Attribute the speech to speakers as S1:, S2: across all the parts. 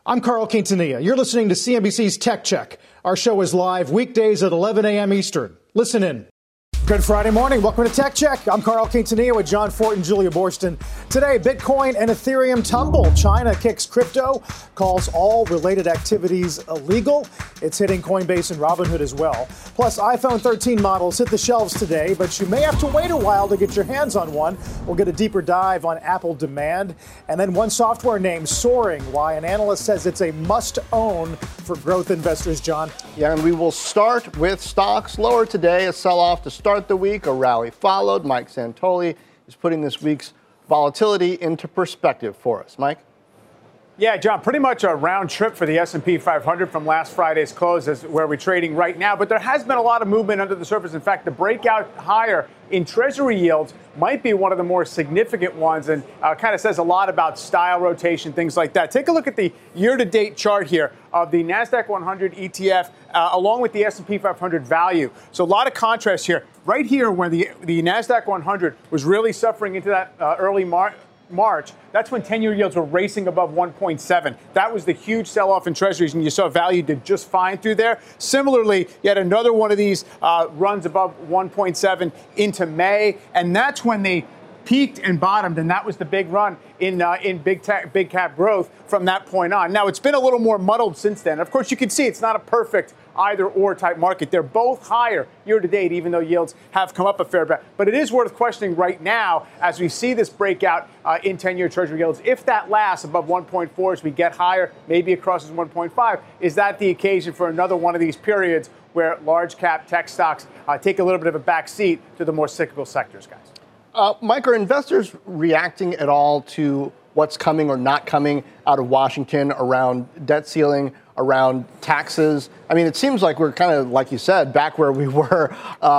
S1: I'm Carl Quintanilla. You're listening to CNBC's Tech Check. Our show is live weekdays at 11 a.m. Eastern. Listen in. Good Friday morning. Welcome to Tech Check. I'm Carl Quintanilla with John Fort and Julia Borston. Today, Bitcoin and Ethereum tumble. China kicks crypto, calls all related activities illegal. It's hitting Coinbase and Robinhood as well. Plus, iPhone 13 models hit the shelves today, but you may have to wait a while to get your hands on one. We'll get a deeper dive on Apple demand. And then one software name soaring, why an analyst says it's a must-own for growth investors, John.
S2: Yeah, and we will start with stocks lower today, a sell-off to start the week, a rally followed. Mike Santoli is putting this week's volatility into perspective for us. Mike?
S3: Yeah, John, pretty much a round trip for the S&P 500 from last Friday's close is where we're trading right now. But there has been a lot of movement under the surface. In fact, the breakout higher in Treasury yields might be one of the more significant ones and kind of says a lot about style rotation, things like that. Take a look at the year-to-date chart here of the NASDAQ 100 ETF along with the S&P 500 value. So a lot of contrast here. Right here where the NASDAQ 100 was really suffering into that early March, that's when 10-year yields were racing above 1.7. That was the huge sell-off in treasuries, and you saw value did just fine through there. Similarly, yet another one of these runs above 1.7 into May, and that's when they peaked and bottomed, and that was the big run in big cap growth from that point on. Now, it's been a little more muddled since then. Of course, you can see it's not a perfect either-or type market. They're both higher year-to-date, even though yields have come up a fair bit. But it is worth questioning right now as we see this breakout in 10-year Treasury yields. If that lasts above 1.4 as we get higher, maybe it crosses 1.5, is that the occasion for another one of these periods where large-cap tech stocks take a little bit of a back seat to the more cyclical sectors, guys?
S2: Mike, are investors reacting at all to what's coming or not coming out of Washington around debt ceiling, around taxes? I mean, it seems like we're kind of, like you said, back where we were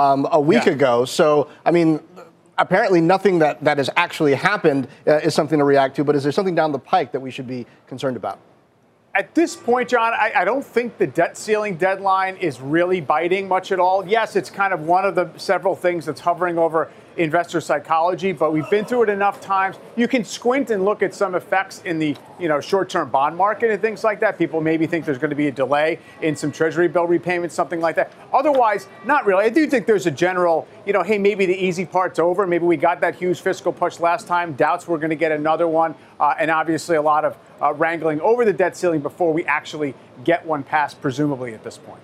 S2: a week ago. So, I mean, apparently nothing that has actually happened is something to react to. But is there something down the pike that we should be concerned about?
S3: At this point, John, I don't think the debt ceiling deadline is really biting much at all. Yes, it's kind of one of the several things that's hovering over investor psychology, but we've been through it enough times. You can squint and look at some effects in the short-term bond market and things like that. People maybe think there's going to be a delay in some Treasury bill repayments, something like that. Otherwise, not really. I do think there's a general, hey, maybe the easy part's over. Maybe we got that huge fiscal push last time. Doubts we're going to get another one. And obviously a lot of wrangling over the debt ceiling before we actually get one passed, presumably at this point.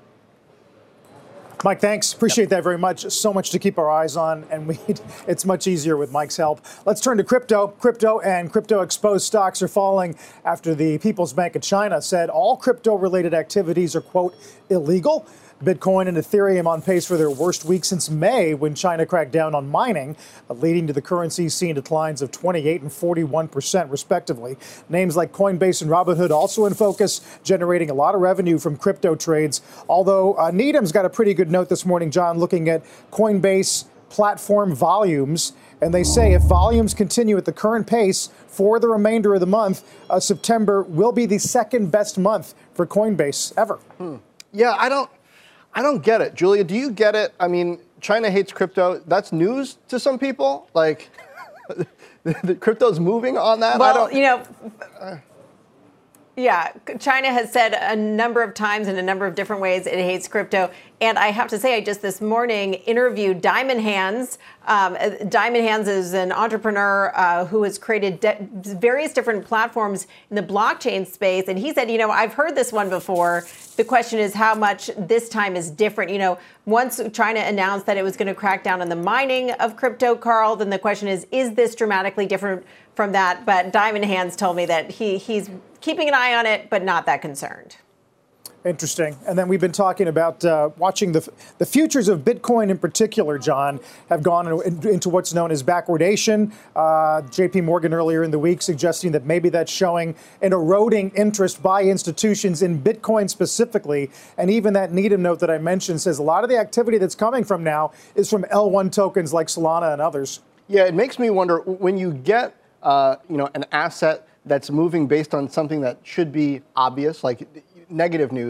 S1: Mike, thanks. Appreciate that very much. So much to keep our eyes on, and it's much easier with Mike's help. Let's turn to crypto. Crypto and crypto-exposed stocks are falling after the People's Bank of China said all crypto-related activities are, quote, illegal. Bitcoin and Ethereum on pace for their worst week since May when China cracked down on mining, leading to the currencies seeing declines of 28 and 41% respectively. Names like Coinbase and Robinhood also in focus, generating a lot of revenue from crypto trades. Although Needham's got a pretty good note this morning, John, looking at Coinbase platform volumes. And they say if volumes continue at the current pace for the remainder of the month, September will be the second best month for Coinbase ever.
S2: Yeah, I don't get it. Julia, do you get it? I mean, China hates crypto. That's news to some people. Like, the crypto's moving on that?
S4: Well, yeah, China has said a number of times in a number of different ways it hates crypto. And I have to say, I just this morning interviewed Diamond Hands. Diamond Hands is an entrepreneur who has created various different platforms in the blockchain space. And he said, I've heard this one before. The question is how much this time is different. Once China announced that it was going to crack down on the mining of crypto, Carl, then the question is this dramatically different from that? But Diamond Hands told me that he's keeping an eye on it, but not that concerned.
S1: Interesting. And then we've been talking about watching the futures of Bitcoin in particular, John, have gone into what's known as backwardation. JP Morgan earlier in the week suggesting that maybe that's showing an eroding interest by institutions in Bitcoin specifically. And even that Needham note that I mentioned says a lot of the activity that's coming from now is from L1 tokens like Solana and others.
S2: Yeah, it makes me wonder when you get an asset that's moving based on something that should be obvious, like negative news,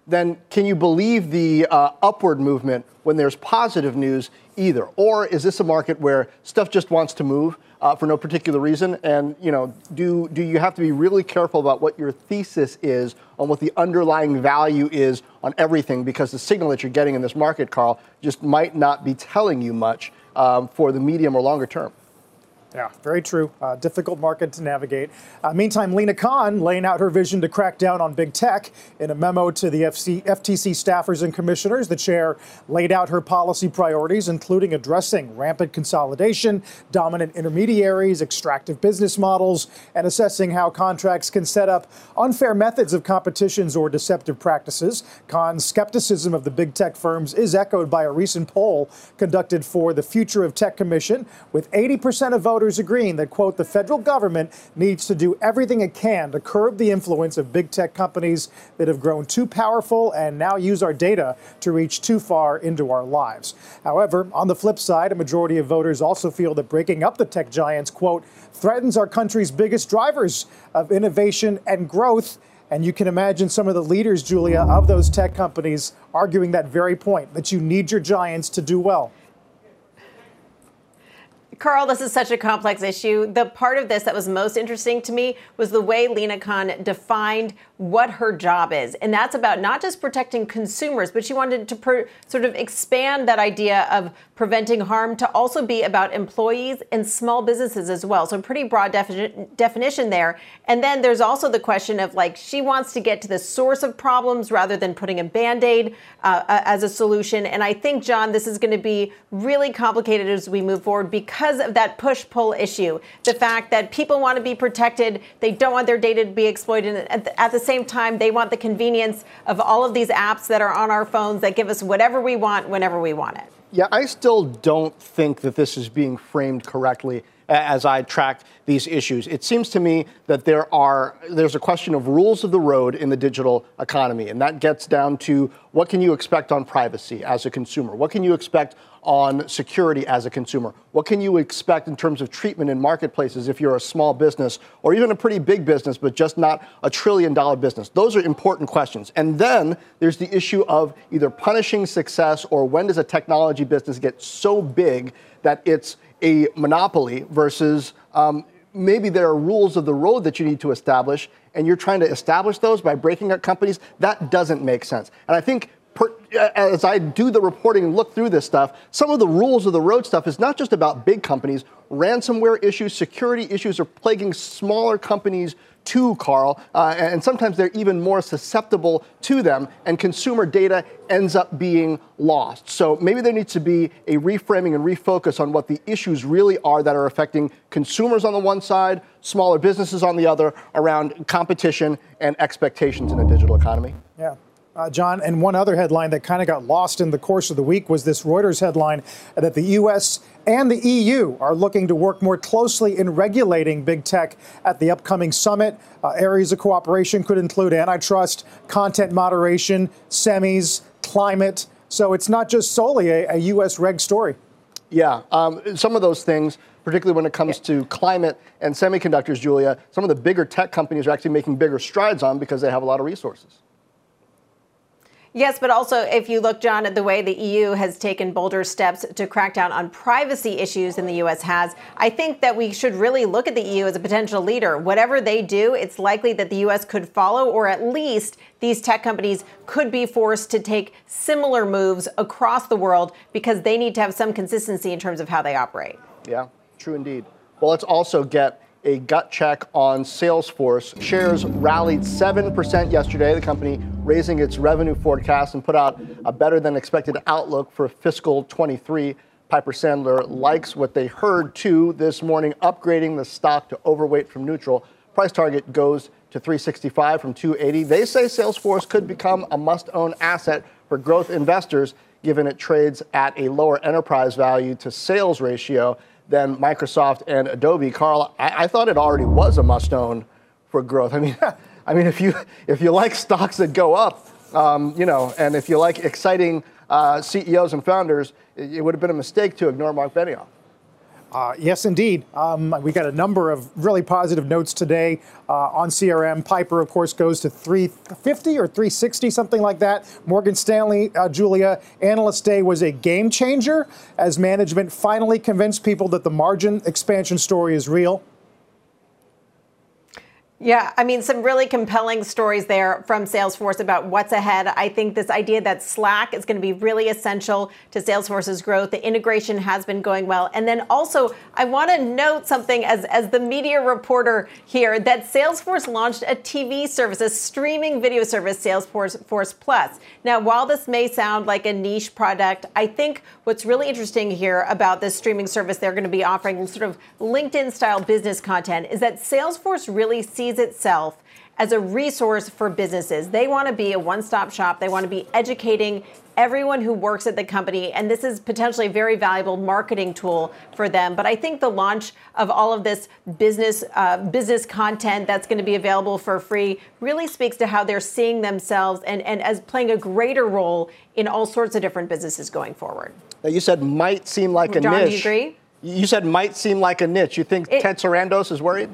S2: then can you believe the upward movement when there's positive news either? Or is this a market where stuff just wants to move for no particular reason? And, do you have to be really careful about what your thesis is on what the underlying value is on everything? Because the signal that you're getting in this market, Carl, just might not be telling you much for the medium or longer term.
S1: Yeah, very true. Difficult market to navigate. Meantime, Lina Khan laying out her vision to crack down on big tech. In a memo to the FTC staffers and commissioners, the chair laid out her policy priorities, including addressing rampant consolidation, dominant intermediaries, extractive business models, and assessing how contracts can set up unfair methods of competitions or deceptive practices. Khan's skepticism of the big tech firms is echoed by a recent poll conducted for the Future of Tech Commission, with 80% of voters agreeing that, quote, the federal government needs to do everything it can to curb the influence of big tech companies that have grown too powerful and now use our data to reach too far into our lives. However, on the flip side, a majority of voters also feel that breaking up the tech giants, quote, threatens our country's biggest drivers of innovation and growth. And you can imagine some of the leaders, Julia, of those tech companies arguing that very point, that you need your giants to do well.
S4: Carl, this is such a complex issue. The part of this that was most interesting to me was the way Lina Khan defined what her job is. And that's about not just protecting consumers, but she wanted to sort of expand that idea of preventing harm to also be about employees and small businesses as well. So a pretty broad definition there. And then there's also the question of, like, she wants to get to the source of problems rather than putting a Band-Aid as a solution. And I think, John, this is going to be really complicated as we move forward because of that push-pull issue. The fact that people want to be protected, they don't want their data to be exploited. At the same time, they want the convenience of all of these apps that are on our phones that give us whatever we want whenever we want it.
S2: Yeah, I still don't think that this is being framed correctly as I track these issues. It seems to me that there's a question of rules of the road in the digital economy, and that gets down to what can you expect on privacy as a consumer? What can you expect on security as a consumer? What can you expect in terms of treatment in marketplaces if you're a small business or even a pretty big business, but just not a $1 trillion business? Those are important questions. And then there's the issue of either punishing success or when does a technology business get so big that it's a monopoly versus maybe there are rules of the road that you need to establish, and you're trying to establish those by breaking up companies. That doesn't make sense. And I think as I do the reporting and look through this stuff, some of the rules of the road stuff is not just about big companies. Ransomware issues, security issues are plaguing smaller companies too, Carl, and sometimes they're even more susceptible to them, and consumer data ends up being lost. So maybe there needs to be a reframing and refocus on what the issues really are that are affecting consumers on the one side, smaller businesses on the other, around competition and expectations in a digital economy.
S1: Yeah. John, and one other headline that kind of got lost in the course of the week was this Reuters headline that the U.S. and the EU are looking to work more closely in regulating big tech at the upcoming summit. Areas of cooperation could include antitrust, content moderation, semis, climate. So it's not just solely a U.S. reg story.
S2: Yeah, some of those things, particularly when it comes to climate and semiconductors, Julia, some of the bigger tech companies are actually making bigger strides on because they have a lot of resources.
S4: Yes, but also if you look, John, at the way the EU has taken bolder steps to crack down on privacy issues than the U.S. has, I think that we should really look at the EU as a potential leader. Whatever they do, it's likely that the U.S. could follow, or at least these tech companies could be forced to take similar moves across the world because they need to have some consistency in terms of how they operate.
S2: Yeah, true indeed. Well, let's also get a gut check on Salesforce. Shares rallied 7% yesterday. The company raising its revenue forecast and put out a better than expected outlook for fiscal 23. Piper Sandler likes what they heard too this morning, upgrading the stock to overweight from neutral. Price target goes to 365 from 280. They say Salesforce could become a must-own asset for growth investors, given it trades at a lower enterprise value to sales ratio than Microsoft and Adobe. Carl, I thought it already was a must-own for growth. I mean, if you like stocks that go up, and if you like exciting CEOs and founders, it would have been a mistake to ignore Mark Benioff.
S1: Yes, indeed. We got a number of really positive notes today on CRM. Piper, of course, goes to 350 or 360, something like that. Morgan Stanley, Julia, Analyst Day was a game changer as management finally convinced people that the margin expansion story is real.
S4: Yeah, I mean, some really compelling stories there from Salesforce about what's ahead. I think this idea that Slack is going to be really essential to Salesforce's growth. The integration has been going well. And then also, I want to note something as the media reporter here, that Salesforce launched a TV service, a streaming video service, Salesforce Plus. Now, while this may sound like a niche product, I think what's really interesting here about this streaming service they're going to be offering, sort of LinkedIn-style business content, is that Salesforce really sees itself as a resource for businesses. They want to be a one-stop shop. They want to be educating everyone who works at the company, and this is potentially a very valuable marketing tool for them. But I think the launch of all of this business content that's going to be available for free really speaks to how they're seeing themselves and as playing a greater role in all sorts of different businesses going forward.
S2: Now, you said might seem like a
S4: John,
S2: niche.
S4: Do you agree?
S2: You said might seem like a niche. You think Ted Sarandos is worried?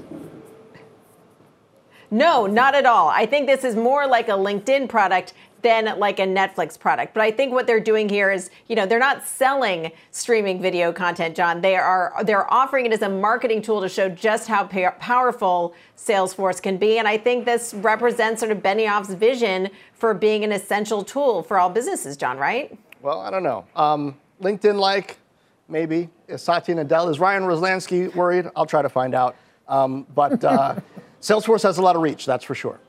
S4: No, not at all. I think this is more like a LinkedIn product than like a Netflix product. But I think what they're doing here is, they're not selling streaming video content, John. They're offering it as a marketing tool to show just how powerful Salesforce can be. And I think this represents sort of Benioff's vision for being an essential tool for all businesses, John, right?
S2: Well, I don't know. LinkedIn-like, maybe. Is Satya Nadella, is Ryan Roslansky worried? I'll try to find out. But Salesforce has a lot of reach, that's for sure.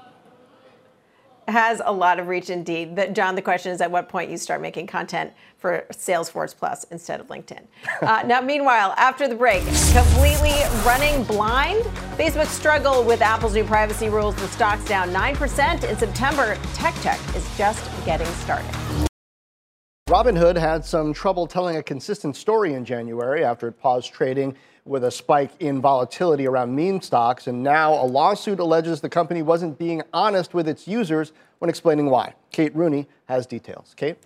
S4: Has a lot of reach indeed. John, the question is at what point you start making content for Salesforce Plus instead of LinkedIn. Now, meanwhile, after the break, completely running blind? Facebook struggle with Apple's new privacy rules. The stock's down 9% in September. Tech is just getting started.
S2: Robinhood had some trouble telling a consistent story in January after it paused trading with a spike in volatility around meme stocks. And now a lawsuit alleges the company wasn't being honest with its users when explaining why. Kate Rooney has details. Kate?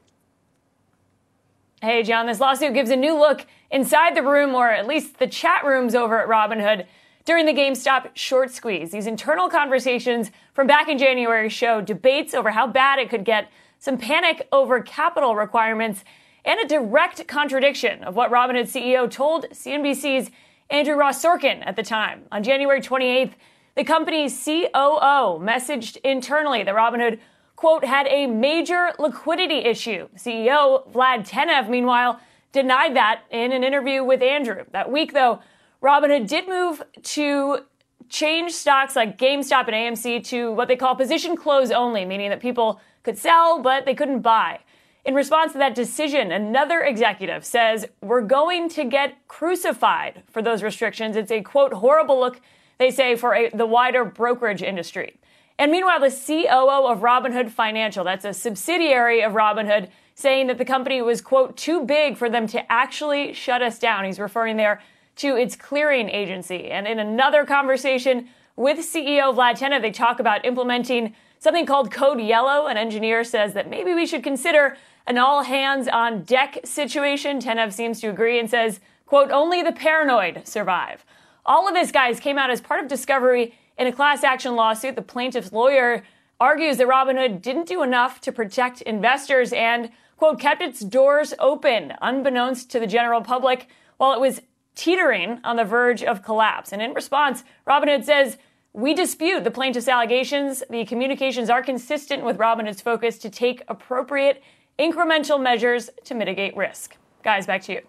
S5: Hey, John, this lawsuit gives a new look inside the room, or at least the chat rooms over at Robinhood during the GameStop short squeeze. These internal conversations from back in January show debates over how bad it could get, some panic over capital requirements, and a direct contradiction of what Robinhood CEO told CNBC's Andrew Ross Sorkin at the time. On January 28th, the company's COO messaged internally that Robinhood, quote, had a major liquidity issue. CEO Vlad Tenev, meanwhile, denied that in an interview with Andrew. That week, though, Robinhood did move to change stocks like GameStop and AMC to what they call position close only, meaning that people could sell, but they couldn't buy. In response to that decision, another executive says, we're going to get crucified for those restrictions. It's a, quote, horrible look, they say, for the wider brokerage industry. And meanwhile, the COO of Robinhood Financial, that's a subsidiary of Robinhood, saying that the company was, quote, too big for them to actually shut us down. He's referring there to its clearing agency. And in another conversation with CEO Vlad Tenev, they talk about implementing something called Code Yellow. An engineer says that maybe we should consider an all-hands-on-deck situation. Tenev seems to agree and says, quote, only the paranoid survive. All of this, guys, came out as part of discovery in a class action lawsuit. The plaintiff's lawyer argues that Robinhood didn't do enough to protect investors and, quote, kept its doors open, unbeknownst to the general public, while it was teetering on the verge of collapse. And in response, Robinhood says, we dispute the plaintiff's allegations. The communications are consistent with Robinhood's focus to take appropriate incremental measures to mitigate risk. Guys, back to you.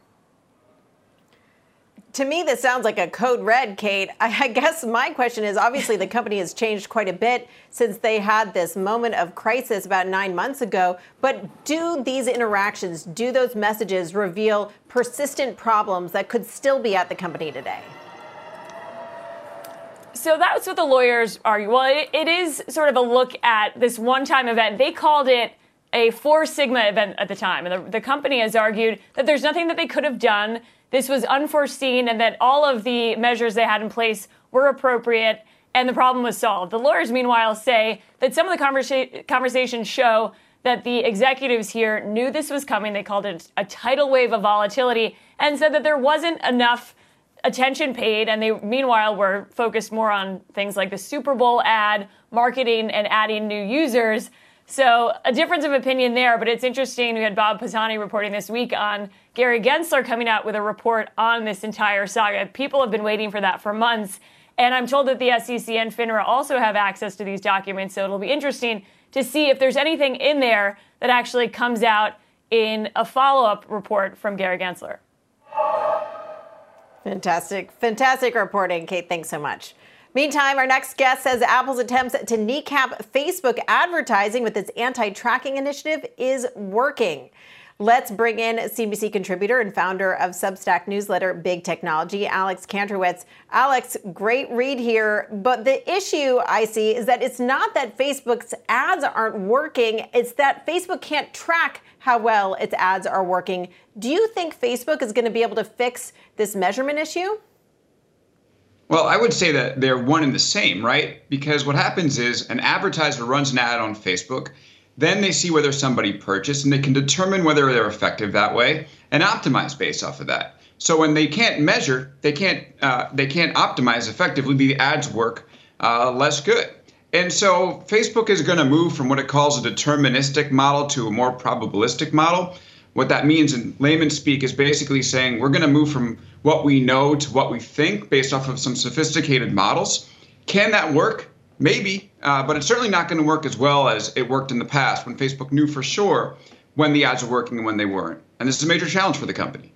S4: To me, this sounds like a code red, Kate. I guess my question is, obviously, the company has changed quite a bit since they had this moment of crisis about 9 months ago. But do these interactions, do those messages reveal persistent problems that could still be at the company today?
S5: So that's what the lawyers argue. Well, it is sort of a look at this one-time event. They called it a Four Sigma event at the time. And the company has argued that there's nothing that they could have done. This was unforeseen and that all of the measures they had in place were appropriate and the problem was solved. The lawyers, meanwhile, say that some of the conversations show that the executives here knew this was coming. They called it a tidal wave of volatility and said that there wasn't enough attention paid, and they meanwhile were focused more on things like the Super Bowl ad, marketing, and adding new users. So a difference of opinion there, but it's interesting. We had Bob Pisani reporting this week on Gary Gensler coming out with a report on this entire saga. People have been waiting for that for months, and I'm told that the SEC and FINRA also have access to these documents, so it'll be interesting to see if there's anything in there that actually comes out in a follow-up report from Gary Gensler.
S4: Fantastic reporting, Kate. Thanks so much. Meantime, our next guest says Apple's attempts to kneecap Facebook advertising with its anti-tracking initiative is working. Let's bring in CNBC contributor and founder of Substack newsletter Big Technology, Alex Kantrowitz. Alex, great read here, but the issue I see is that it's not that Facebook's ads aren't working, it's that Facebook can't track how well its ads are working. Do you think Facebook is going to be able to fix this measurement issue?
S6: Well, I would say that they're one and the same, right? Because what happens is an advertiser runs an ad on Facebook, then they see whether somebody purchased, and they can determine whether they're effective that way and optimize based off of that. So when they can't measure, they can't optimize effectively, the ads work less good. And so Facebook is going to move from what it calls a deterministic model to a more probabilistic model. What that means in layman's speak is basically saying we're going to move from what we know to what we think based off of some sophisticated models. Can that work? Maybe, but it's certainly not going to work as well as it worked in the past when Facebook knew for sure when the ads were working and when they weren't. And this is a major challenge for the company.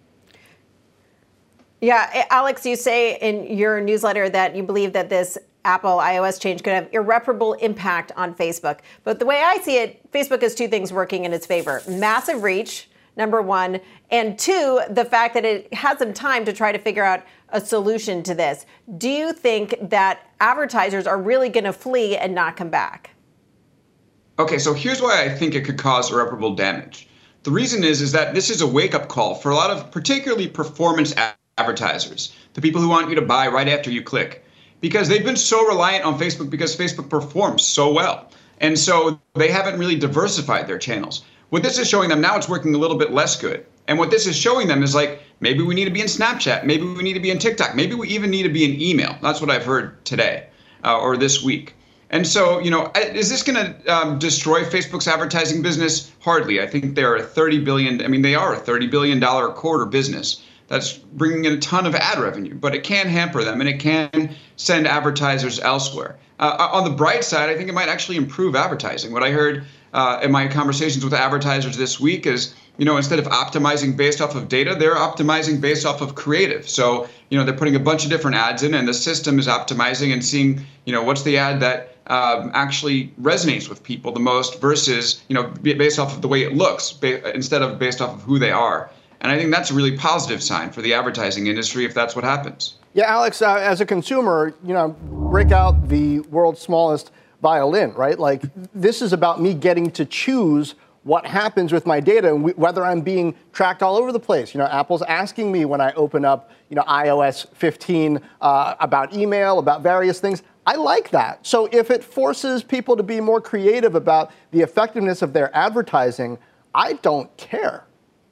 S4: Yeah, Alex, you say in your newsletter that you believe that this Apple iOS change could have irreparable impact on Facebook. But the way I see it, Facebook has two things working in its favor. Massive reach, number one, and two, the fact that it has some time to try to figure out a solution to this. Do you think that advertisers are really going to flee and not come back?
S6: Okay, so here's why I think it could cause irreparable damage. The reason is that this is a wake-up call for a lot of particularly performance advertisers, the people who want you to buy right after you click, because they've been so reliant on Facebook because Facebook performs so well. And so they haven't really diversified their channels. What this is showing them now, it's working a little bit less good. And what this is showing them is like, maybe we need to be in Snapchat, maybe we need to be in TikTok, maybe we even need to be in email. That's what I've heard today or this week. And so, is this going to destroy Facebook's advertising business? Hardly. I think they are a $30 billion a quarter business that's bringing in a ton of ad revenue, but it can hamper them and it can send advertisers elsewhere. On the bright side, I think it might actually improve advertising. What I heard in my conversations with advertisers this week is, instead of optimizing based off of data, they're optimizing based off of creative. So, they're putting a bunch of different ads in and the system is optimizing and seeing, what's the ad that actually resonates with people the most versus, based off of the way it looks instead of based off of who they are. And I think that's a really positive sign for the advertising industry if that's what happens.
S2: Yeah, Alex, as a consumer, break out the world's smallest violin, right? Like, this is about me getting to choose what happens with my data and whether I'm being tracked all over the place. Apple's asking me when I open up, iOS 15 about email, about various things. I like that. So if it forces people to be more creative about the effectiveness of their advertising, I don't care.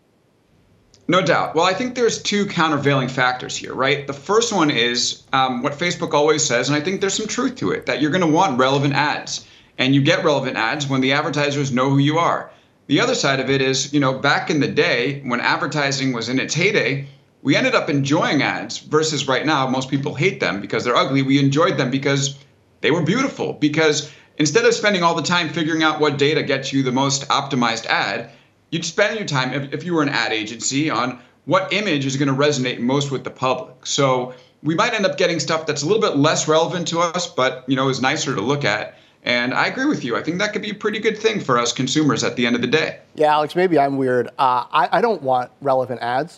S6: No doubt. Well, I think there's two countervailing factors here, right? The first one is what Facebook always says, and I think there's some truth to it, that you're going to want relevant ads. And you get relevant ads when the advertisers know who you are. The other side of it is, back in the day when advertising was in its heyday, we ended up enjoying ads versus right now, most people hate them because they're ugly. We enjoyed them because they were beautiful. Because instead of spending all the time figuring out what data gets you the most optimized ad, you'd spend your time, if you were an ad agency, on what image is going to resonate most with the public. So we might end up getting stuff that's a little bit less relevant to us, but is nicer to look at. And I agree with you. I think that could be a pretty good thing for us consumers at the end of the day.
S2: Yeah, Alex, maybe I'm weird. I don't want relevant ads.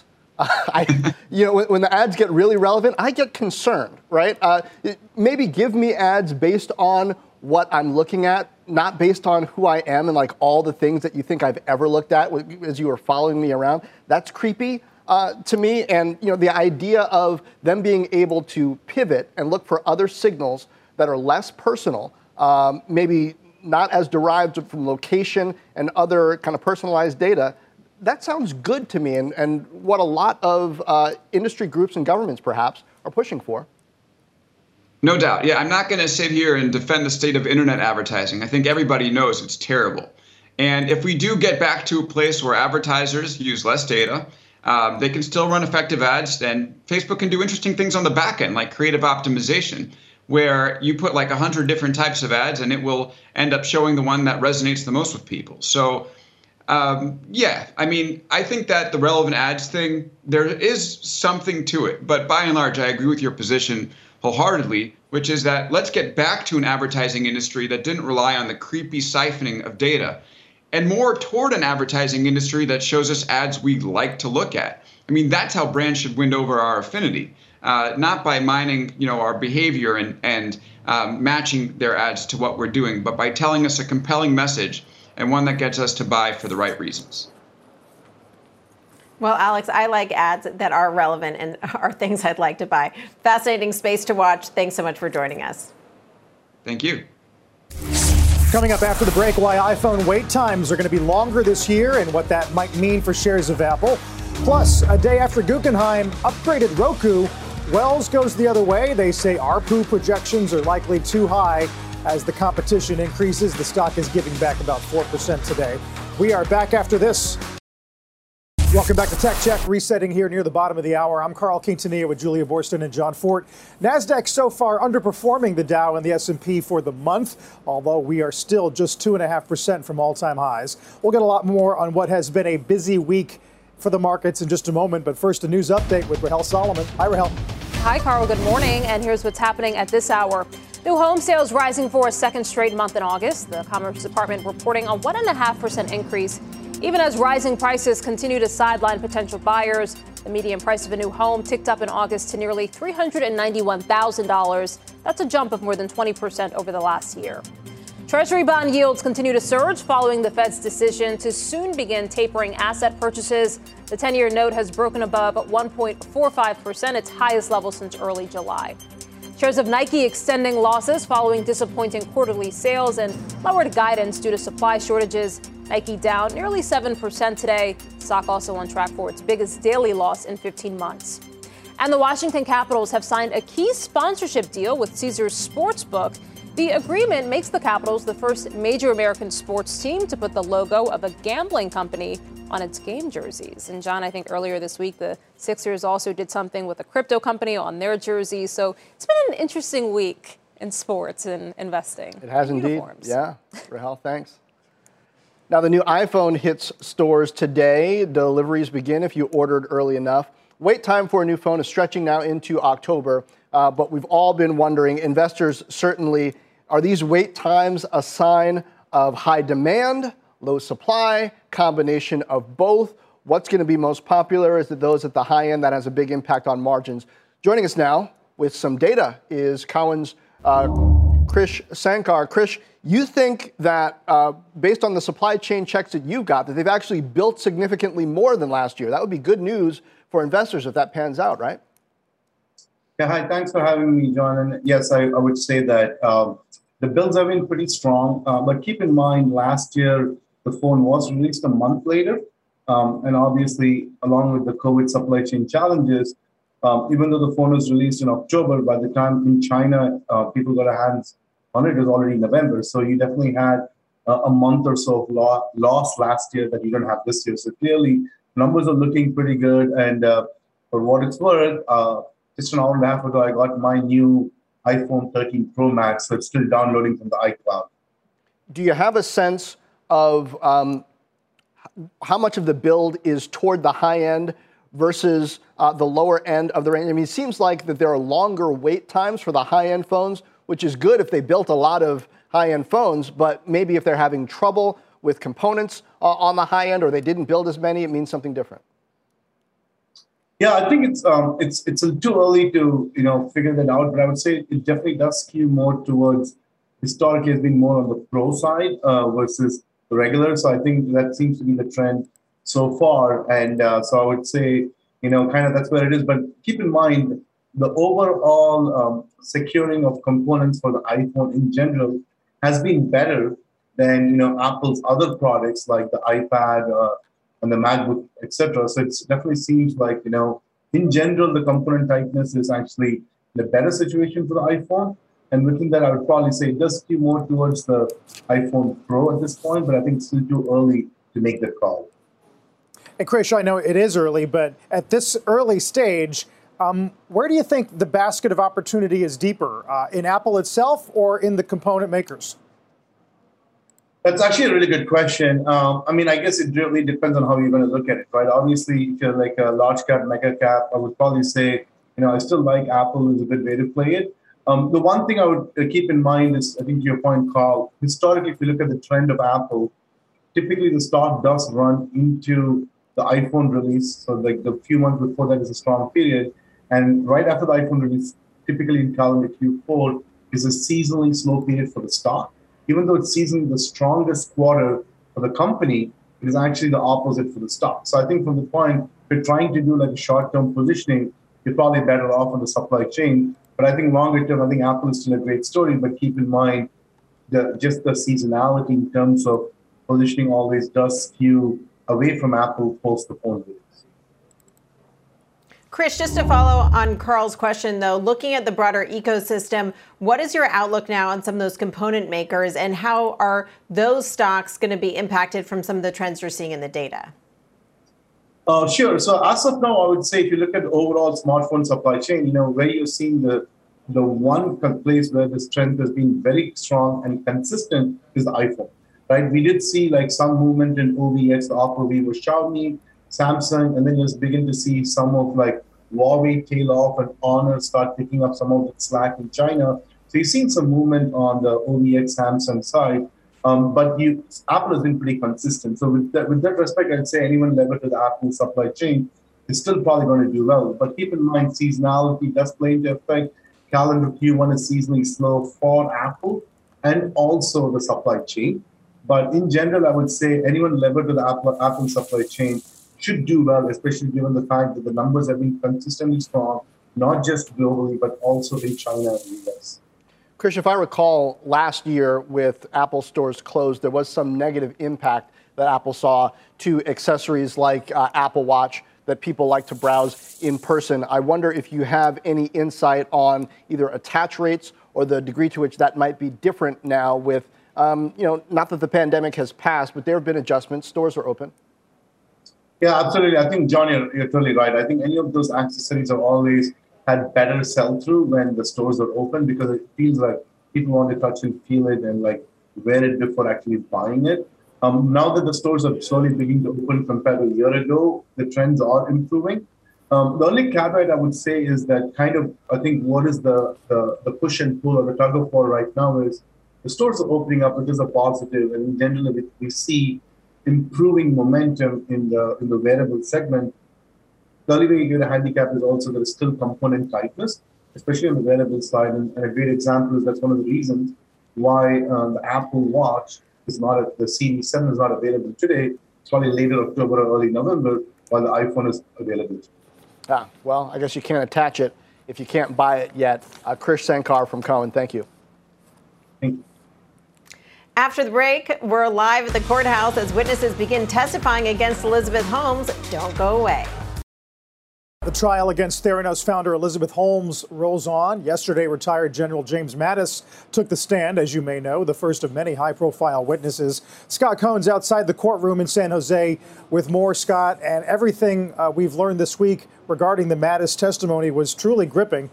S2: When the ads get really relevant, I get concerned, right? Maybe give me ads based on what I'm looking at, not based on who I am and like all the things that you think I've ever looked at as you were following me around. That's creepy to me. And the idea of them being able to pivot and look for other signals that are less personal, maybe not as derived from location and other kind of personalized data, that sounds good to me, and what a lot of industry groups and governments perhaps are pushing for.
S6: No doubt. Yeah, I'm not going to sit here and defend the state of internet advertising. I think everybody knows it's terrible. And if we do get back to a place where advertisers use less data, they can still run effective ads, and Facebook can do interesting things on the back end, like creative optimization, where you put like 100 different types of ads and it will end up showing the one that resonates the most with people. So yeah, I mean, I think that the relevant ads thing, there is something to it. But by and large, I agree with your position wholeheartedly, which is that let's get back to an advertising industry that didn't rely on the creepy siphoning of data, and more toward an advertising industry that shows us ads we like to look at. I mean, that's how brands should win over our affinity, not by mining, our behavior and matching their ads to what we're doing, but by telling us a compelling message and one that gets us to buy for the right reasons.
S4: Well, Alex, I like ads that are relevant and are things I'd like to buy. Fascinating space to watch. Thanks so much for joining us.
S6: Thank you.
S1: Coming up after the break, why iPhone wait times are going to be longer this year and what that might mean for shares of Apple. Plus, a day after Guggenheim upgraded Roku, Wells goes the other way. They say ARPU projections are likely too high. As the competition increases, the stock is giving back about 4% today. We are back after this. Welcome back to Tech Check, resetting here near the bottom of the hour. I'm Carl Quintanilla with Julia Boorstin and John Fort. NASDAQ so far underperforming the Dow and the S&P for the month, although we are still just 2.5% from all-time highs. We'll get a lot more on what has been a busy week for the markets in just a moment. But first, a news update with Rahel Solomon. Hi, Rahel.
S7: Hi, Carl. Good morning. And here's what's happening at this hour. New home sales rising for a second straight month in August. The Commerce Department reporting a 1.5% increase. Even as rising prices continue to sideline potential buyers, the median price of a new home ticked up in August to nearly $391,000. That's a jump of more than 20% over the last year. Treasury bond yields continue to surge following the Fed's decision to soon begin tapering asset purchases. The 10-year note has broken above 1.45%, its highest level since early July. Shares of Nike extending losses following disappointing quarterly sales and lowered guidance due to supply shortages. Nike down nearly 7% today. Stock also on track for its biggest daily loss in 15 months. And the Washington Capitals have signed a key sponsorship deal with Caesars Sportsbook. The agreement makes the Capitals the first major American sports team to put the logo of a gambling company on its game jerseys. And John, I think earlier this week, the Sixers also did something with a crypto company on their jerseys. So it's been an interesting week in sports and investing.
S2: It has indeed. Yeah. Rahel, thanks. Now, the new iPhone hits stores today. Deliveries begin if you ordered early enough. Wait time for a new phone is stretching now into October, but we've all been wondering, investors certainly, are these wait times a sign of high demand, low supply, combination of both? What's going to be most popular? Is it those at the high end? That has a big impact on margins. Joining us now with some data is Cowen's Krish Sankar. Krish, you think that based on the supply chain checks that you've got, that they've actually built significantly more than last year. That would be good news for investors if that pans out, right?
S8: Yeah, hi, thanks for having me, John. And yes, I would say that the builds have been pretty strong. But keep in mind, last year, the phone was released a month later. And obviously, along with the COVID supply chain challenges, even though the phone was released in October, by the time in China, people got their hands on it, it was already November. So you definitely had a month or so of loss last year that you don't have this year. So clearly, numbers are looking pretty good. And for what it's worth, just an hour and a half ago, I got my new iPhone 13 Pro Max. So it's still downloading from the iCloud.
S2: Do you have a sense of how much of the build is toward the high end versus the lower end of the range? I mean, it seems like that there are longer wait times for the high-end phones, which is good if they built a lot of high-end phones, but maybe if they're having trouble with components on the high end or they didn't build as many, it means something different.
S8: Yeah, I think it's too early to figure that out, but I would say it definitely does skew more towards historically has been more on the pro side versus the regular. So I think that seems to be the trend so far, and so I would say kind of that's where it is. But keep in mind the overall securing of components for the iPhone in general has been better than Apple's other products like the iPad and the MacBook, etc. So it definitely seems like in general the component tightness is actually the better situation for the iPhone. And within that, I would probably say it does skew more towards the iPhone Pro at this point, but I think it's still too early to make that call.
S1: And Krish, I know it is early, but at this early stage, where do you think the basket of opportunity is deeper, in Apple itself or in the component makers?
S8: That's actually a really good question. I guess it really depends on how you're going to look at it, right? Obviously, if you're like a large cap, mega cap, I would probably say, I still like Apple as a good way to play it. The one thing I would keep in mind is, I think to your point, Carl, historically, if you look at the trend of Apple, typically the stock does run into the iPhone release. So like the few months before that is a strong period. And right after the iPhone release, typically in calendar Q4, is a seasonally slow period for the stock. Even though it's seasonally the strongest quarter for the company, it is actually the opposite for the stock. So I think from the point, if you're trying to do like a short-term positioning, you're probably better off on the supply chain. But I think longer term, I think Apple is still a great story. But keep in mind, just the seasonality in terms of positioning always does skew away from Apple post the phone release.
S4: Krish, just to follow on Carl's question, though, looking at the broader ecosystem, what is your outlook now on some of those component makers, and how are those stocks going to be impacted from some of the trends you're seeing in the data?
S8: Sure. So as of now, I would say if you look at the overall smartphone supply chain, where you're seeing the one place where the strength has been very strong and consistent is the iPhone, right? We did see like some movement in OVX, the Oppo, Vivo, Xiaomi, Samsung, and then you just begin to see some of like Huawei tail off and Honor start picking up some of the slack in China. So you've seen some movement on the OVX Samsung side. But Apple has been pretty consistent. So with that respect, I'd say anyone levered to the Apple supply chain is still probably going to do well. But keep in mind, seasonality does play into effect. Calendar Q1 is seasonally slow for Apple and also the supply chain. But in general, I would say anyone levered to the Apple supply chain should do well, especially given the fact that the numbers have been consistently strong, not just globally, but also in China and the US.
S2: Krish, if I recall, last year with Apple stores closed, there was some negative impact that Apple saw to accessories like Apple Watch that people like to browse in person. I wonder if you have any insight on either attach rates or the degree to which that might be different now with, not that the pandemic has passed, but there have been adjustments. Stores are open.
S8: Yeah, absolutely. I think, John, you're totally right. I think any of those accessories have always had better sell-through when the stores are open because it feels like people want to touch and feel it and like wear it before actually buying it. Now that the stores are slowly beginning to open compared to a year ago, the trends are improving. The only caveat I would say is that I think what is the push and pull or the tug of war right now is the stores are opening up, which is a positive, and generally we see improving momentum in the wearable segment. The only way you get a handicap is also there is still component tightness, especially on the wearable side. And a great example is that's one of the reasons why the Apple Watch is not, the Series 7 is not available today. It's probably later October or early November, while the iPhone is available.
S2: Well, I guess you can't attach it if you can't buy it yet. Krish Sankar from Cowen, thank you.
S8: Thank you.
S4: After the break, we're live at the courthouse as witnesses begin testifying against Elizabeth Holmes. Don't go away.
S1: The trial against Theranos founder Elizabeth Holmes rolls on. Yesterday, retired General James Mattis took the stand, as you may know, the first of many high-profile witnesses. Scott Cohn's outside the courtroom in San Jose with more, Scott, and everything we've learned this week regarding the Mattis testimony was truly gripping.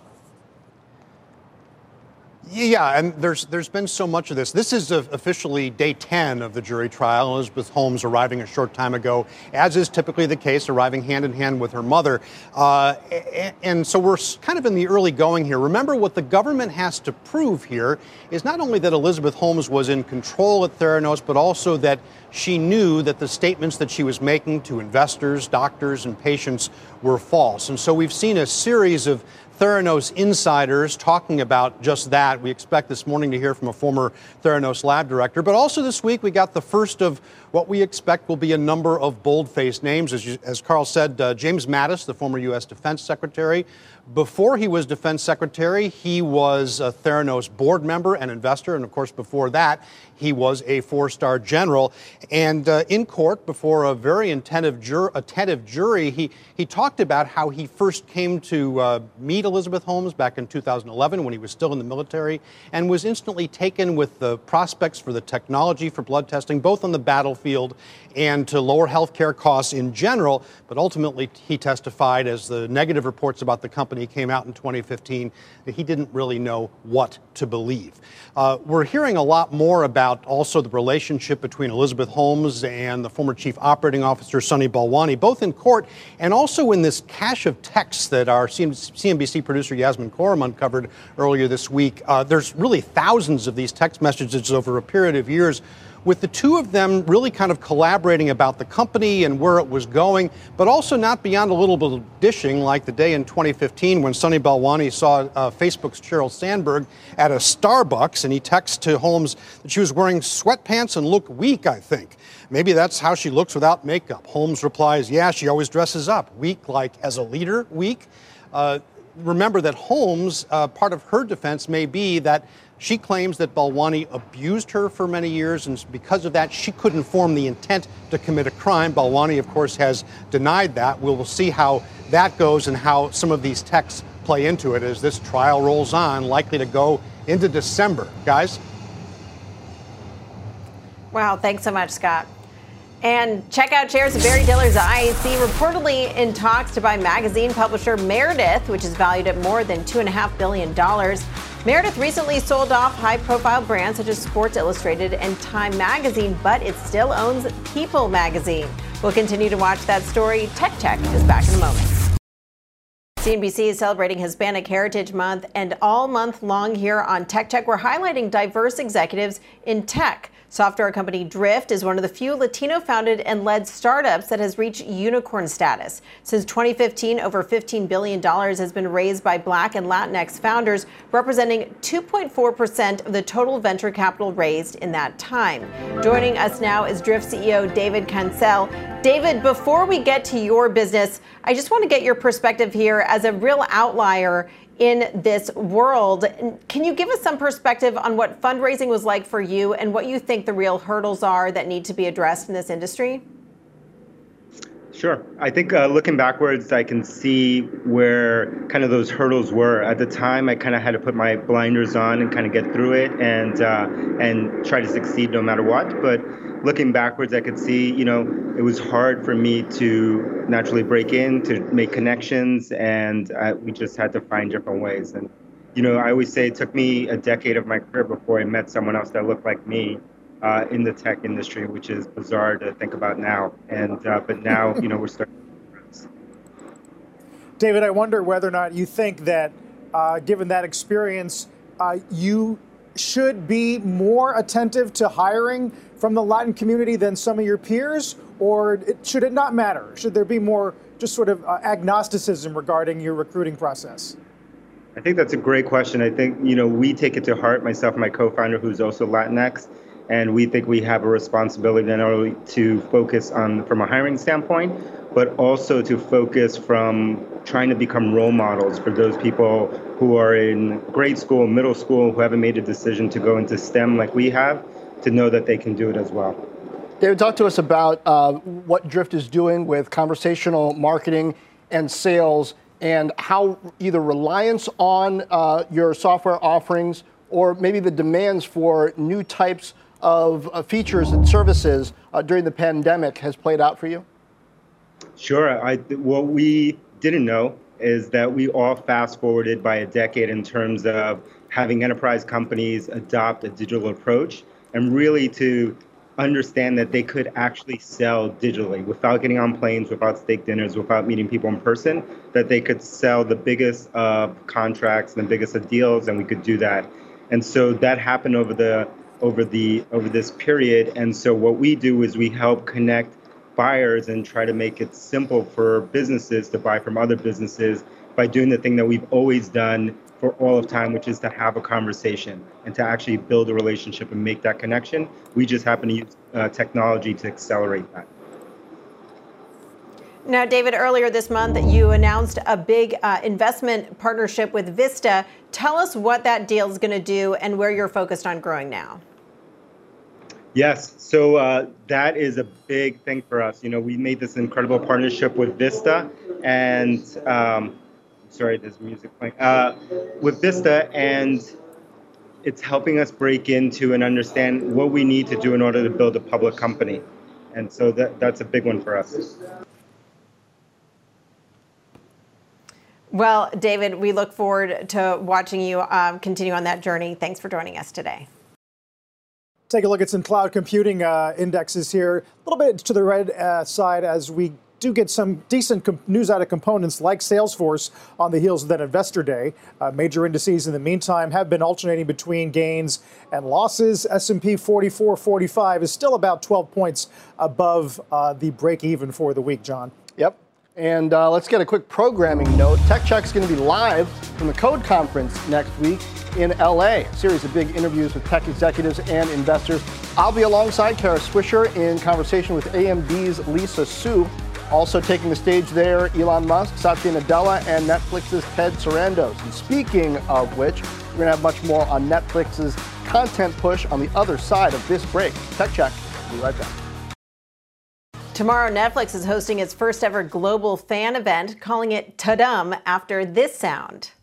S9: Yeah, and there's been so much of this. This is officially day 10 of the jury trial. Elizabeth Holmes arriving a short time ago, as is typically the case, arriving hand in hand with her mother. And so we're kind of in the early going here. Remember, what the government has to prove here is not only that Elizabeth Holmes was in control at Theranos, but also that she knew that the statements that she was making to investors, doctors, and patients were false. And so we've seen a series of Theranos insiders talking about just that. We expect this morning to hear from a former Theranos lab director. But also this week, we got the first of what we expect will be a number of bold-faced names. As Carl said, James Mattis, the former U.S. Defense Secretary, Before he was defense secretary, he was a Theranos board member and investor. And of course, before that, he was a four-star general. And in court, before a very attentive jury, he talked about how he first came to meet Elizabeth Holmes back in 2011 when he was still in the military, and was instantly taken with the prospects for the technology for blood testing, both on the battlefield and to lower health care costs in general. But ultimately, he testified, as the negative reports about the company came out in 2015, that he didn't really know what to believe. We're hearing a lot more about also the relationship between Elizabeth Holmes and the former chief operating officer, Sunny Balwani, both in court and also in this cache of texts that our CNBC producer Yasmin Khorram uncovered earlier this week. There's really thousands of these text messages over a period of years, with the two of them really kind of collaborating about the company and where it was going, but also not beyond a little bit of dishing, like the day in 2015 when Sunny Balwani saw Facebook's Sheryl Sandberg at a Starbucks, and he texts to Holmes that she was wearing sweatpants and looked weak, I think. Maybe that's how she looks without makeup. Holmes replies, yeah, she always dresses up. Weak, like as a leader, weak. Remember that Holmes, part of her defense may be that she claims that Balwani abused her for many years, and because of that, she couldn't form the intent to commit a crime. Balwani, of course, has denied that. We'll see how that goes and how some of these texts play into it as this trial rolls on, likely to go into December. Guys?
S4: Wow, thanks so much, Scott. And check out shares of Barry Diller's IAC, reportedly in talks to buy magazine publisher Meredith, which is valued at more than $2.5 billion. Meredith recently sold off high-profile brands such as Sports Illustrated and Time Magazine, but it still owns People Magazine. We'll continue to watch that story. Tech is back in a moment. CNBC is celebrating Hispanic Heritage Month, and all month long here on Tech, we're highlighting diverse executives in tech. Software company Drift is one of the few Latino-founded and led startups that has reached unicorn status. Since 2015, over $15 billion has been raised by Black and Latinx founders, representing 2.4% of the total venture capital raised in that time. Joining us now is Drift CEO David Cancel. David, before we get to your business, I just want to get your perspective here as a real outlier in this world. Can you give us some perspective on what fundraising was like for you and what you think the real hurdles are that need to be addressed in this industry?
S10: Sure. I think looking backwards, I can see where kind of those hurdles were. At the time, I kind of had to put my blinders on and kind of get through it and try to succeed no matter what. But looking backwards, I could see, it was hard for me to naturally break in, to make connections, and we just had to find different ways. And, I always say it took me a decade of my career before I met someone else that looked like me in the tech industry, which is bizarre to think about now. And but now, we're starting.
S1: David, I wonder whether or not you think that, given that experience, you should be more attentive to hiring from the Latin community than some of your peers, or should it not matter? Should there be more just sort of agnosticism regarding your recruiting process?
S10: I think that's a great question. I think, we take it to heart, myself and my co-founder, who's also Latinx, and we think we have a responsibility not only to focus on from a hiring standpoint, but also to focus from trying to become role models for those people who are in grade school, middle school, who haven't made a decision to go into STEM like we have, to know that they can do it as well.
S2: David, talk to us about what Drift is doing with conversational marketing and sales, and how either reliance on your software offerings or maybe the demands for new types of features and services during the pandemic has played out for you?
S10: Sure. What we didn't know is that we all fast forwarded by a decade in terms of having enterprise companies adopt a digital approach and really to understand that they could actually sell digitally without getting on planes, without steak dinners, without meeting people in person, that they could sell the biggest of contracts and the biggest of deals, and we could do that. And so that happened over this period. And so what we do is we help connect buyers and try to make it simple for businesses to buy from other businesses by doing the thing that we've always done for all of time, which is to have a conversation and to actually build a relationship and make that connection. We just happen to use technology to accelerate that.
S4: Now, David, earlier this month, you announced a big investment partnership with Vista. Tell us what that deal is going to do and where you're focused on growing now.
S10: Yes, so that is a big thing for us. You know, we made this incredible partnership with Vista, and sorry, there's music playing. With Vista, and it's helping us break into and understand what we need to do in order to build a public company. And so that's a big one for us.
S4: Well, David, we look forward to watching you continue on that journey. Thanks for joining us today.
S1: Take a look at some cloud computing indexes here. A little bit to the red side as we do get some decent news out of components like Salesforce on the heels of that Investor Day. Major indices in the meantime have been alternating between gains and losses. S&P 4445 is still about 12 points above the break even for the week, John.
S2: Yep. And let's get a quick programming note. Tech Check's going to be live from the Code Conference next week in LA. A series of big interviews with tech executives and investors. I'll be alongside Kara Swisher in conversation with AMD's Lisa Su. Also taking the stage there, Elon Musk, Satya Nadella, and Netflix's Ted Sarandos. And speaking of which, we're going to have much more on Netflix's content push on the other side of this break. Tech Check, we'll be right back.
S4: Tomorrow, Netflix is hosting its first ever global fan event, calling it Ta-Dum after this sound.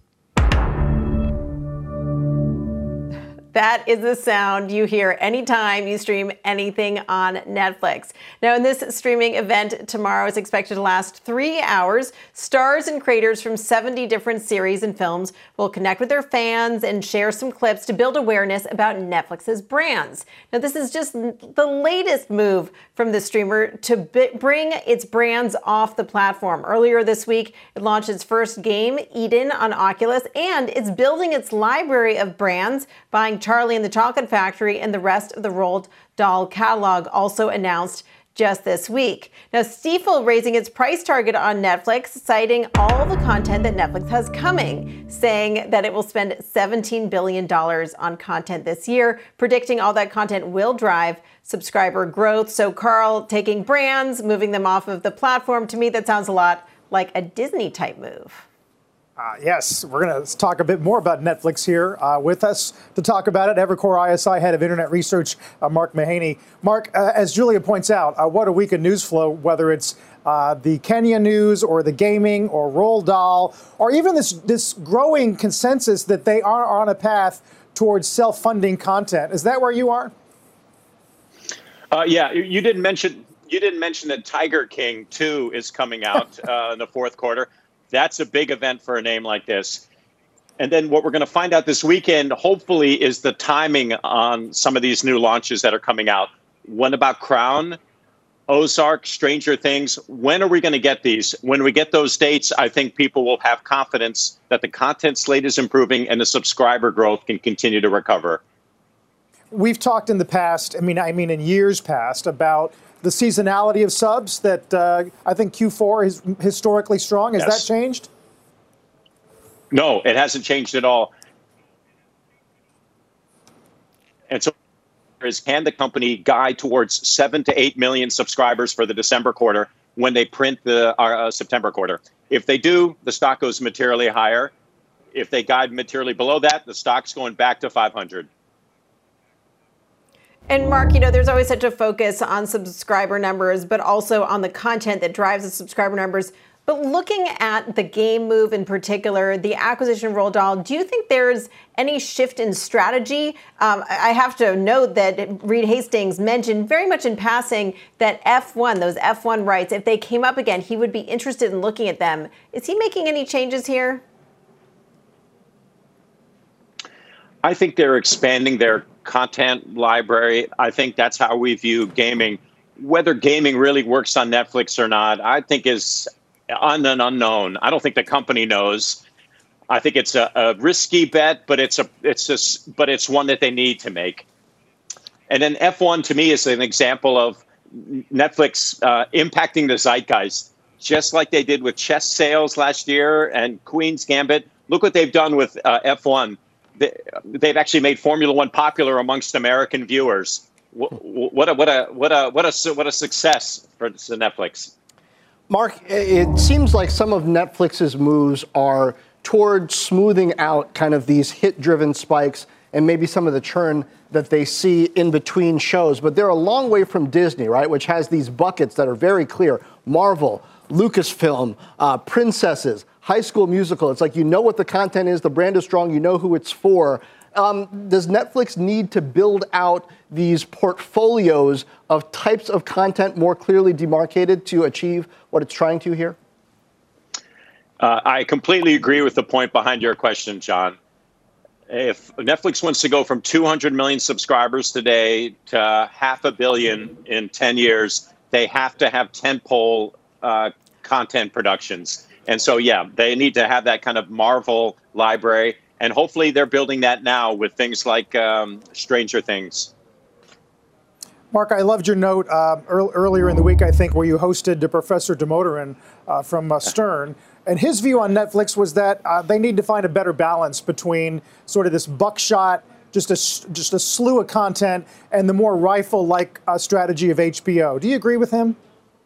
S4: That is the sound you hear anytime you stream anything on Netflix. Now, in this streaming event tomorrow is expected to last 3 hours. Stars and creators from 70 different series and films will connect with their fans and share some clips to build awareness about Netflix's brands. Now, this is just the latest move from the streamer to bring its brands off the platform. Earlier this week, it launched its first game, Eden, on Oculus, and it's building its library of brands, buying Charlie and the Chocolate Factory and the rest of the Roald Dahl catalog, also announced just this week. Now, Stiefel raising its price target on Netflix, citing all the content that Netflix has coming, saying that it will spend $17 billion on content this year, predicting all that content will drive subscriber growth. So, Carl, taking brands, moving them off of the platform, to me, that sounds a lot like a Disney-type move.
S1: Yes, we're going to talk a bit more about Netflix here. With us to talk about it, Evercore ISI Head of Internet Research, Mark Mahaney. Mark, as Julia points out, what a week of news flow, whether it's the Kenya news or the gaming or Roald Dahl, or even this growing consensus that they are on a path towards self-funding content. Is that where you are?
S11: Yeah, you didn't mention that Tiger King 2 is coming out in the fourth quarter. That's a big event for a name like this. And then what we're going to find out this weekend, hopefully, is the timing on some of these new launches that are coming out. What about Crown, Ozark, Stranger Things? When are we going to get these? When we get those dates, I think people will have confidence that the content slate is improving and the subscriber growth can continue to recover.
S1: We've talked in the past, I mean in years past, about the seasonality of subs that I think Q4 is historically strong. Has that changed?
S11: No, it hasn't changed at all. And so can the company guide towards 7 to 8 million subscribers for the December quarter when they print the September quarter? If they do, the stock goes materially higher. If they guide materially below that, the stock's going back to 500.
S4: And Mark, you know, there's always such a focus on subscriber numbers, but also on the content that drives the subscriber numbers. But looking at the game move in particular, the acquisition of Roald Dahl, do you think there's any shift in strategy? I have to note that Reed Hastings mentioned very much in passing that F1, those F1 rights, if they came up again, he would be interested in looking at them. Is he making any changes here?
S11: I think they're expanding their content library. I think that's how we view gaming. Whether gaming really works on Netflix or not, I think is an unknown. I don't think the company knows. I think it's a risky bet, but it's one that they need to make. And then F1 to me is an example of Netflix impacting the zeitgeist, just like they did with chess sales last year and Queen's Gambit. Look what they've done with F1. They've actually made Formula One popular amongst American viewers. What a success for Netflix.
S2: Mark, it seems like some of Netflix's moves are towards smoothing out kind of these hit-driven spikes and maybe some of the churn that they see in between shows. But they're a long way from Disney, right, which has these buckets that are very clear. Marvel, Lucasfilm, Princesses, High School Musical. It's like you know what the content is, the brand is strong, you know who it's for. Does Netflix need to build out these portfolios of types of content more clearly demarcated to achieve what it's trying to here?
S11: I completely agree with the point behind your question, John. If Netflix wants to go from 200 million subscribers today to 500 million in 10 years, they have to have tentpole content productions. And so, yeah, they need to have that kind of Marvel library. And hopefully they're building that now with things like Stranger Things.
S1: Mark, I loved your note earlier in the week, I think, where you hosted Professor Damodaran from Stern. And his view on Netflix was that they need to find a better balance between sort of this buckshot, just a slew of content, and the more rifle-like strategy of HBO. Do you agree with him?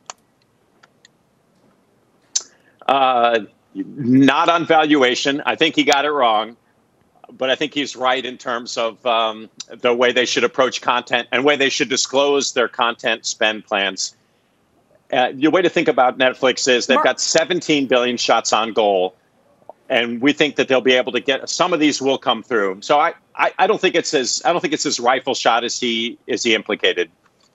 S11: Not on valuation. I think he got it wrong. But I think he's right in terms of the way they should approach content and way they should disclose their content spend plans. The way to think about Netflix is they've got 17 billion shots on goal, and we think that they'll be able to get some of these will come through. So I don't think it's as rifle shot as he implicated.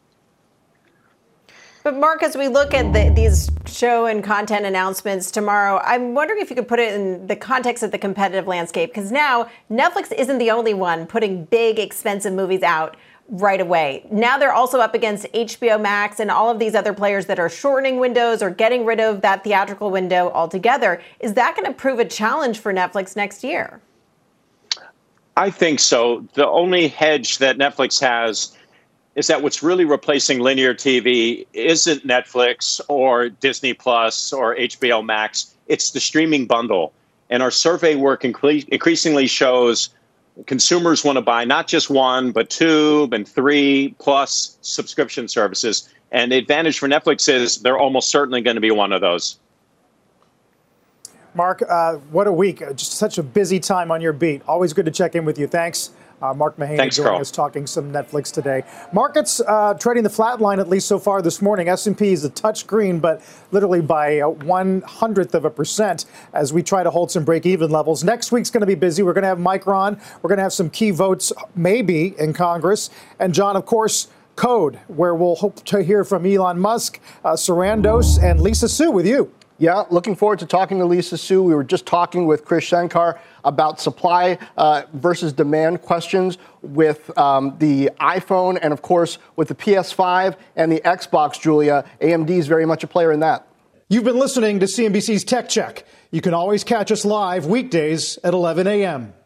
S4: But Mark, as we look at these show and content announcements tomorrow, I'm wondering if you could put it in the context of the competitive landscape, because now Netflix isn't the only one putting big, expensive movies out right away. Now they're also up against HBO Max and all of these other players that are shortening windows or getting rid of that theatrical window altogether. Is that going to prove a challenge for Netflix next year?
S11: I think so. The only hedge that Netflix has is that what's really replacing linear TV isn't Netflix or Disney Plus or HBO Max. It's the streaming bundle. And our survey work increasingly shows consumers want to buy not just one, but 2 and 3 plus subscription services. And the advantage for Netflix is they're almost certainly going to be one of those.
S1: Mark, what a week. Just such a busy time on your beat. Always good to check in with you. Thanks. Mark Mahaney joining us talking some Netflix today. Markets trading the flat line, at least so far this morning. S&P is a touch green, but literally by 0.01% as we try to hold some break-even levels. Next week's going to be busy. We're going to have Micron. We're going to have some key votes, maybe, in Congress. And, John, of course, Code, where we'll hope to hear from Elon Musk, Sarandos, and Lisa Su with you.
S2: Yeah, looking forward to talking to Lisa Su. We were just talking with Krish Sankar about supply versus demand questions with the iPhone and, of course, with the PS5 and the Xbox, Julia. AMD is very much a player in that.
S1: You've been listening to CNBC's Tech Check. You can always catch us live weekdays at 11 a.m.